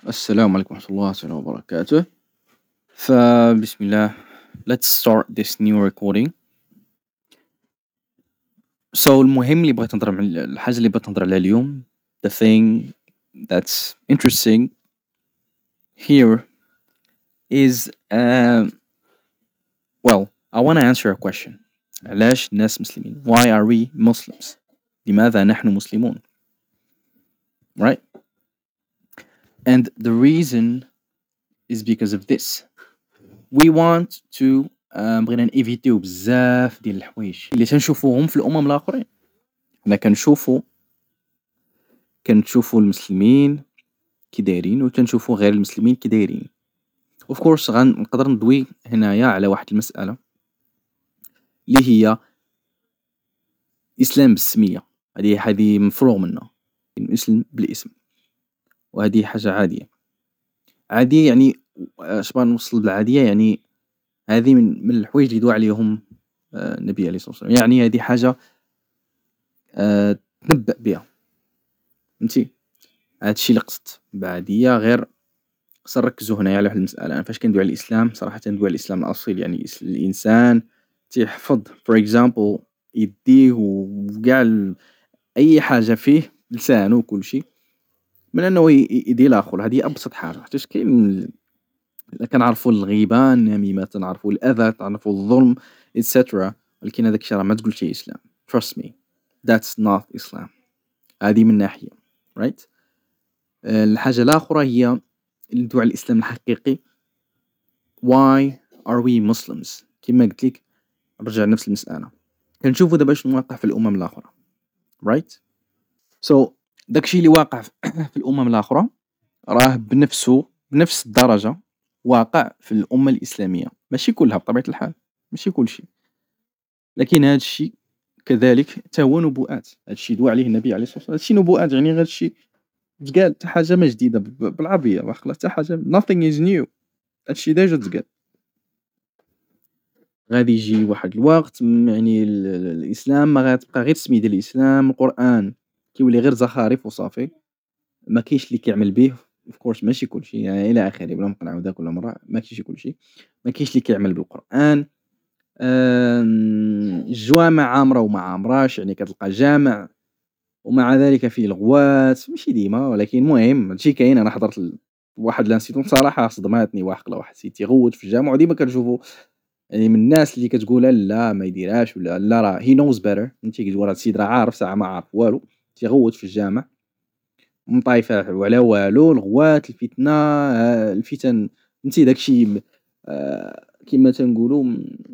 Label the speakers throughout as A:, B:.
A: السلام عليكم ورحمة الله تعالى وبركاته. فبسم الله. Let's start this new recording. المهم اللي بغيت نهضر الحاجة اللي بغيت نهضر عليها اليوم. The thing that's interesting here is well, I want to answer a question. علاش الناس مسلمين؟ Why are we Muslims? لماذا نحن مسلمون؟ Right? And the reason is because of this. We want to بغينا نيفيتيو بزاف ديال الحوايج اللي تنشوفوهم في الأمم الآخرين. حنا كنشوفو المسلمين كي دايرين وتنشوفو غير المسلمين كي دايرين. Of course غنقدر ندوي هنايا على واحد المسألة اللي هي الإسلام بالسمية. هذه مفروغ منها، نسلم بالاسم، وهذه حاجة عادية يعني. اش بغا نوصل بالعادية يعني هذه من الحوايج اللي دعا عليهم النبي عليه الصلاة والسلام. يعني هذه حاجة تنبأ بها، فهمتي. هادشي اللي قصدت بعادية. غير خصنا نركزو هنايا على واحد المسألة. أنا فاش كندوي على الإسلام صراحة ندوي على الإسلام الأصيل، يعني الإنسان تيحفظ for example يديه وكاع أي حاجة فيه، لسانو وكلشي، من أنه يدي الآخر. هذه أبسط حاجة، حيتاش كاين كنعرفو الغيبة، النميمة، تنعرفو الأذى، تنعرفو الظلم etc. ولكن هذاك الشيء راه ما تقولش إسلام. trust me, that's not Islam. هذه من ناحية right. الحاجة الأخرى هي ندوي على الإسلام الحقيقي. why are we Muslims؟ كما قلت لك نرجع لنفس المسألة. كنشوفوا دابا شنو واقع في الأمم الأخرى right. داكشي اللي واقع في الأمم الأخرى راه بنفس الدرجة واقع في الأمة الإسلامية. ماشي كلها بطبيعة الحال، ماشي كلشي، لكن هذا الشيء كذلك حتى هو نبوءات. هذا الشيء دوا عليه النبي عليه الصلاة والسلام. هذا الشيء نبوءات، يعني هذا الشيء تقال حتى حاجة ما جديدة بالعربية، واخا حتى حاجة nothing is new. هذا الشيء ديجا تقال. غادي يجي واحد الوقت يعني الإسلام ما غتبقى غير السمية ديال الإسلام، القرآن كيولي غير زخارف وصافي، ما كاينش اللي كيعمل به. of course ماشي كلشي يعني إلى آخره، بلا ما نبقى نعاودها كل مرة، ما كاينش كلشي، ما كاينش اللي كيعمل بالقرآن. الجوامع عامرة وما عامراش، يعني كتلقى جامع ومع ذلك فيه الغوات، ماشي ديما ولكن المهم هادشي كاين. أنا حضرت واحد لانسيتون صراحة صدماتني، واحد السيد تيغوت في الجامع، وديما كنشوفو يعني من الناس اللي كتقولها لا ما يديرهاش ولا لا راه he knows better، فهمتي. كتقول هاد السيد راه عارف ساعة ما عارف والو، تيغوت في الجامع مطايفة وعلى والو، الغوات، الفتنة، الفتن، فهمتي. داكشي كيما تنقولوا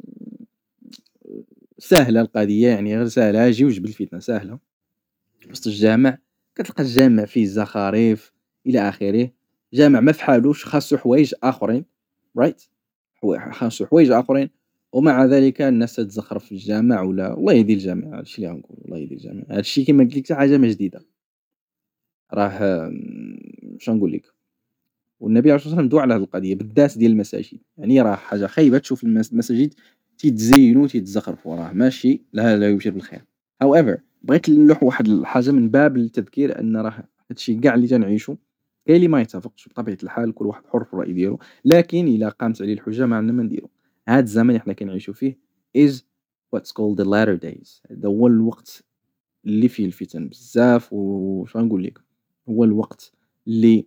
A: ساهلة القضية، يعني غير ساهلة، أجي وجبد الفتنة ساهلة وسط الجامع. كتلقى الجامع فيه زخارف إلى آخره. جامع ما فحالوش، خاصو حوايج آخرين right. خاصو حوايج آخرين، ومع ذلك الناس تتزخرف في الجامع. ولا الله يهدي الجميع، هادشي اللي غنقول، الله يهدي الجميع. هادشي كيما قلت لك حتى حاجة ما جديدة، راه اش غنقول لك. والنبي عليه الصلاة والسلام دعا على هاد القضية بالذات ديال المساجد. يعني راه حاجة خايبة تشوف المساجد تيتزينوا وتيتزخرفوا، راه ماشي لا يبشر بالخير. however بغيت نلوح واحد الحاجة من باب التذكير أن راه هادشي كاع اللي تنعيشو كاين اللي ما يتفقش بطبيعة الحال، كل واحد حر في الرأي ديالو، لكن إلا قامت عليه الحجة ما عندنا ما نديرو. هاد الزمن اللي حنا كنعيشو فيه is what's called the latter days. هذا هو الوقت اللي فيه الفتن بزاف. وش غنقول لك، هو الوقت اللي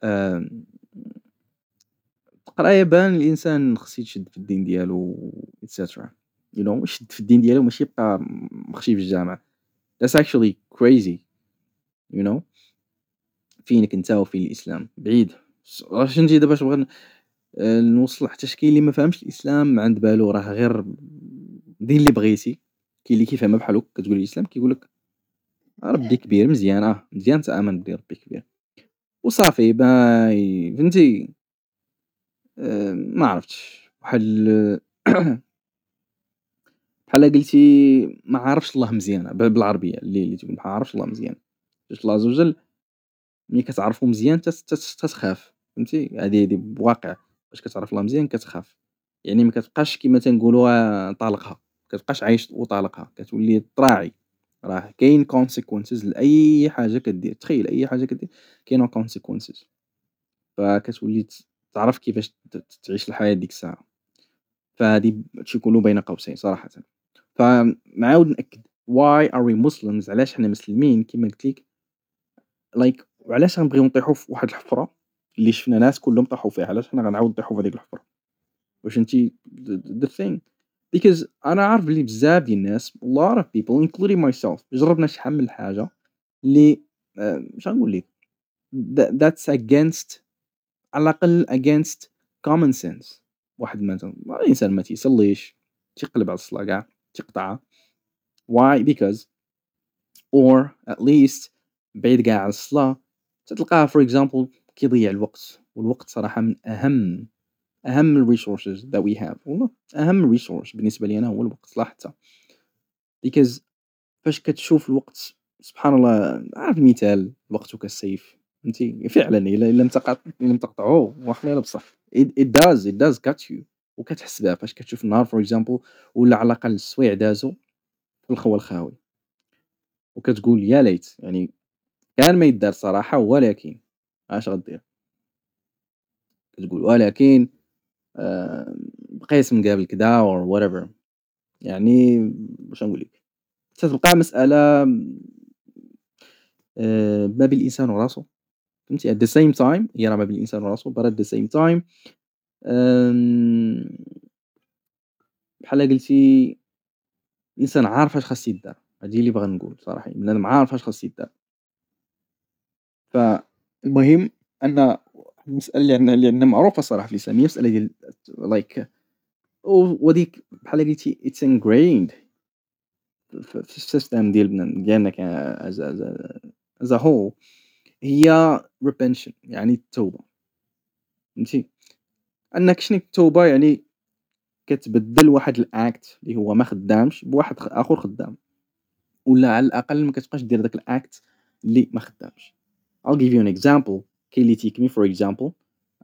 A: قرايه بان الانسان خص يشد في الدين ديالو etc. you know يشد في الدين ديالو، ماشي يبقى مخشي في الجامع. that's actually crazy you know. فينك انت وفين الاسلام بعيد. فهمتي دابا اش بغيت نوصل. حتى كاين اللي ما فهمش الاسلام، عند بالو راه غير دير اللي بغيتي. كاين اللي كيفهمها بحال هكا، كتقول الاسلام كيقول لك ربي كبير، مزيان مزيان تامن بلي ربي كبير وصافي باي، فهمتي. ما عرفتش بحال بحال قلتي ما عارفش الله مزيان بالعربية اللي تقول ما عارفش الله مزيان. حيت الله عز وجل ملي كتعرفو مزيان تتخاف، فهمتي. هذه بواقع، فاش كتعرف الله مزيان كتخاف. يعني ما كتبقاش كيما تنقولوا طالقها، ما كتبقاش عايش وطالقها، كتولي تراعي. راه كاين consequences لأي حاجة كدير، تخيل أي حاجة كدير كاينة consequences. فكتولي تعرف كيفاش تعيش الحياة ديك الساعة. فهادي هادشي كلّه بين قوسين صراحةً. فنعاود نأكد why are we Muslims علاش حنا مسلمين كيما قلت ليك وعلاش غنبغيو نطيحوا في واحد الحفرة اللي شفنا ناس كلّهم طاحوا فيها، علاش حنا غنعاود نطيحوا في هاديك الحفرة؟ واش فهمتي the thing because أنا عارف بلي بزاف ديال الناس a lot of people including myself جربنا شحال من حاجة اللي اش غنقول لك that's against على الأقل against common sense. واحد مثلًا الإنسان ما تيصليش، تيقلب على الصلاة كاع، تيقطعها why because or at least بعيد كاع على الصلاة تتلقاه for example كيضيّع الوقت، والوقت صراحة من أهم الresources that we have والله أهم resource بالنسبة لي أنا هو الوقت صراحةً because فاش كتشوف الوقت سبحان الله عارف المثال وقتك كالسيف فهمتي فعلًا إلا لم تقطعه واخا إلا بصح it does cut you وكتحس بها فاش كتشوف النهار for example ولا على الأقل السوايع دازو في الخوى الخاوي وكتقول يا ليت يعني كان ما يدار صراحة ولكن اش غدير؟ كتقول ولكن بقيت مقابل كدا or whatever يعني واش غنقول لك تتبقى مسألة ما بين الإنسان وراسو فهمتي at the same time هي راه ما بين الإنسان وراسو but at the same time آمم بحال قلتي الإنسان عارف اش خاص يدار، هادي اللي باغي نقول صراحة، بنادم عارف اش خاص يدار، فالمهم أن المسألة اللي عندنا معروفة الصراحة في الإسلام هي المسألة ديال like وديك بحال قلتي it's ingrained في السيستم ديالنا as a whole هي repention يعني التوبة فهمتي، أنك شنو التوبة يعني كتبدل واحد الact اللي هو ما خدامش بواحد آخر خدام، ولا على الأقل ما كتبقاش دير داك الact اللي ما خدامش. I'll give you an example كاين اللي تيكمي for example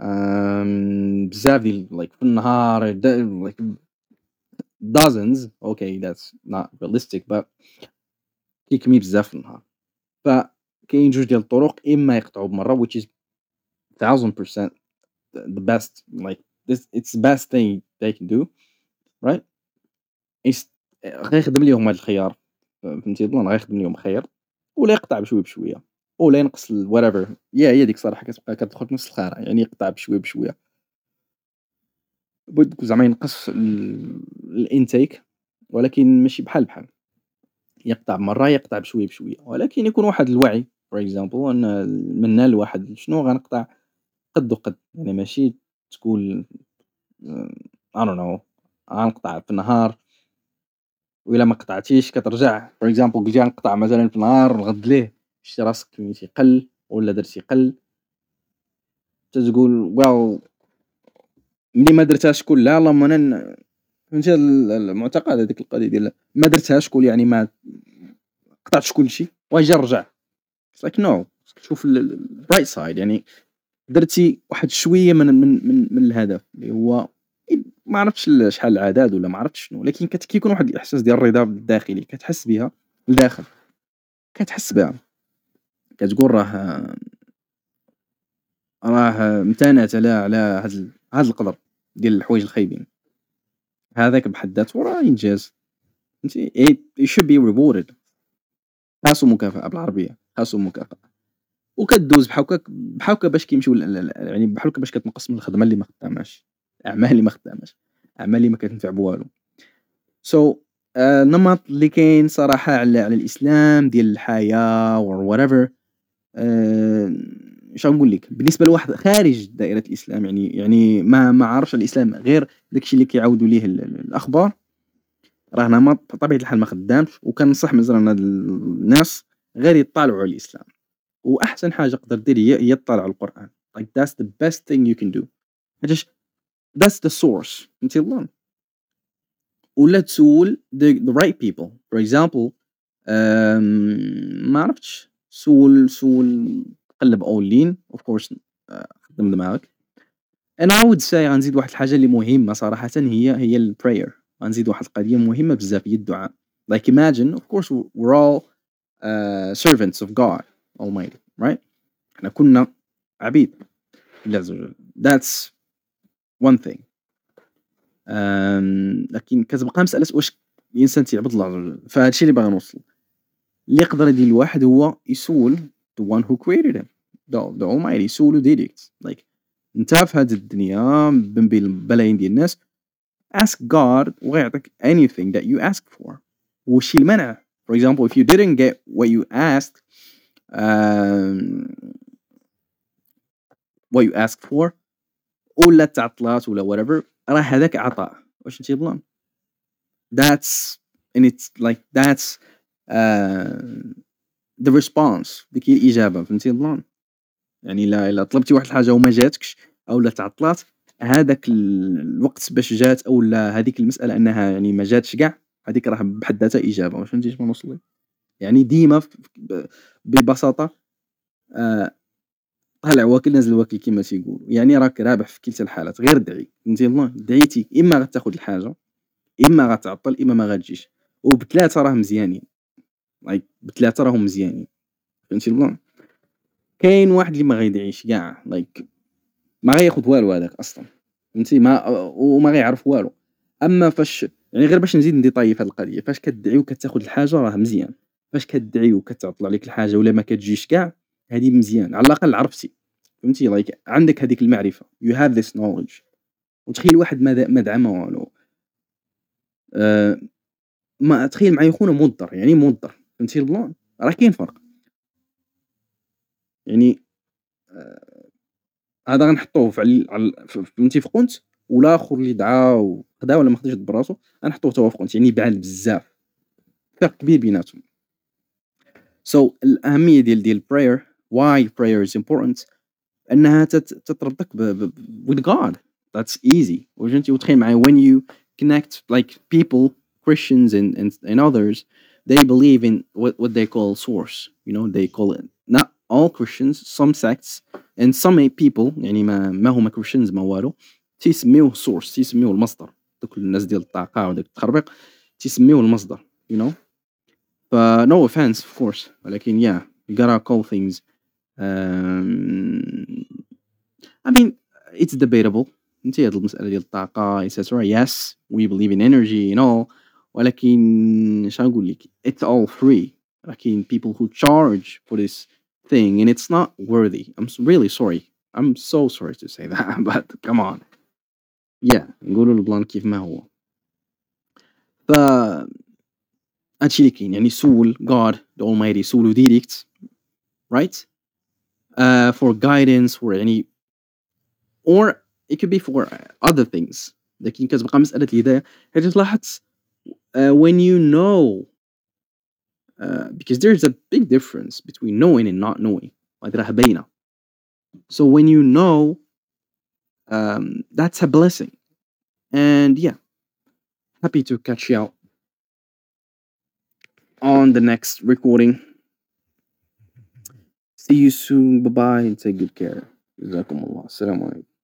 A: بزاف ديال في النهار like dozens okay that's not realistic but كيكمي بزاف في النهار، فكاين جوج ديال الطرق إما يقطعوا بمرة which is 1000% the best it's the best thing they can do right is غيخدم ليهم هاد الخيار فهمتي أظن غيخدم ليهم خير ولا يقطع بشوية بشوية ولا ينقص whatever هي ديك الصراحة كتبقى كتدخل في نفس الخانة يعني يقطع بشوية بشوية زعما ينقص الintake ولكن ماشي بحال يقطع بمرة يقطع بشوية بشوية ولكن يكون واحد الوعي for example أن منا الواحد شنو غنقطع قد وقد يعني ماشي تقول I don't know غنقطع في النهار وإلا ما قطعتيش كترجع for example قلتي غنقطع مثلًا في النهار الغد ليه شتي راسك كميتي قل ولا درتي قل تتقول well ملي ما درتهاش كلها اللهم أنا فهمتي المعتقد هذيك القضية ديال ما درتهاش كل يعني ما قطعتش كلشي وأجي نرجع it's like no شوف الbright side يعني درتي واحد شوية من الهدف اللي هو ما عرفتش شحال العدد ولا ما عرفتش شنو ولكن كيكون واحد الإحساس ديال الرضا الداخلي كتحس بها لداخل كتحس بها كتقول راه امتنعت على هاد القدر ديال الحوايج الخايبين هذاك بحد ذاته راه إنجاز فهمتي it should be rewarded خاصو مكافأة بالعربية خاصو مكافأة وكدوز بحال هكا باش كيمشيو يعني بحال هكا باش كتنقص من الخدمة اللي ما خداماش الأعمال اللي ما خداماش الأعمال اللي ما كتنفع بوالو so النمط اللي كاين صراحة على الإسلام ديال الحياة or whatever اش غنقول لك بالنسبة لواحد خارج دائرة الإسلام يعني ما عارفش الإسلام غير داكشي اللي كيعاودوا ليه الأخبار راه نمط بطبيعة الحال ما خدامش وكنصح مثلا هاد الناس غير يطالعوا على الإسلام وأحسن حاجة تقدر دير هي تطالع على القرآن like that's the best thing you can do حيتاش that's the source فهمتي الله ولا تسول the right people for example ما عرفتش سول قلب أونلاين of course خدم دماغك and I would say غنزيد واحد الحاجة اللي مهمة صراحةً هي الprayer غنزيد واحد القضية مهمة بزاف هي الدعاء like imagine of course we're all servants of God Almighty right إحنا كلنا عبيد لله عز وجل. That's one thing. لكن كتبقى مسألة واش الإنسان تيعبد الله عز وجل، فهاد الشي اللي باغي نوصل. اللي يقدر يدير الواحد هو يسول the one who created him, the almighty، يسولو direct. like انت في هاد الدنيا من بين بلايين ديال الناس، ask God وغيعطيك anything that you ask for. وشي المنع for example if you didn't get what you asked what you asked for ولا تعطلات ولا whatever، راه هذاك عطاء. واش انت بلان؟ that's and it's like that's the response. ديك هي الإجابة، فهمتي بلان؟ يعني إلا طلبتي واحد الحاجة وما جاتكش أو لا تعطلات، هذاك الوقت باش جات أو لا هذيك المسألة أنها يعني ما جاتش كاع، هذيك راه بحد ذاتها إجابة. واش فهمتي شنو نوصل لك؟ يعني ديما ببساطة طالع واكل نازل واكل كما تيقولوا، يعني راك رابح في كلتا الحالات. غير دعي، فهمتي بلان؟ دعيتي إما غتاخد الحاجة، إما غتعطل، إما ما غتجيش، وبثلاثة راه مزيانين. like بثلاثة راهم مزيانين، فهمتي بلان؟ كاين واحد اللي ما غيدعيش كاع، like ما غياخد والو هذاك اصلا، فهمتي؟ ما وما غيعرف والو. اما فاش يعني غير باش نزيد نديطاي في هذه القضيه، فاش كتدعي وكتاخد الحاجه راه مزيان، فاش كتدعي وكتعطل عليك الحاجه ولا ما كتجيش كاع، هذه مزيان، على الاقل عرفتي، فهمتي؟ like عندك هذيك المعرفه، you have this knowledge. وتخيل واحد ما دعا ما والو، ما تخيل معايا خونا مضر، يعني مضر، فهمتي البلان؟ راه كاين فرق. يعني هذا غنحطوه فهمتي في قنت، والاخر اللي دعا وخدا ولا ما خداش براسو غنحطوه توا في قنت، يعني بعاد بزاف، فرق كبير بيناتهم. so الأهمية ديال prayer، why prayer is important، أنها تتربطك with God. that's easy. وجنتي وتخيل معايا when you connect like people, Christians and others, they believe in what they call source. you know they call it, not all Christians, some sects and some people يعني ما هما Christians ما والو، تيسميوه source، تيسميوه المصدر. دوك الناس ديال الطاقة وداك التخربيق تيسميوه المصدر. you know no offense of course، ولكن yeah you gotta call things I mean it's debatable. انت هاد المسألة ديال الطاقة etc. yes we believe in energy and all، ولكن شنو نقول لك it's all free. لكن people who charge for this thing and it's not worthy. I'm really sorry, I'm so sorry to say that but come on. yeah نقولوا البلان كيف ما هو. ف هادشي اللي كاين، يعني سول God the Almighty، سولو direct right for guidance for يعني or it could be for other things. لكن كتبقى مسألة الهداية حيت لاحظت when you know because there's a big difference between knowing and not knowing، هذه راه باينة. so when you know that's a blessing. and yeah, happy to catch you out on the next recording. See you soon, bye bye and take good care. جزاكم الله، السلام عليكم.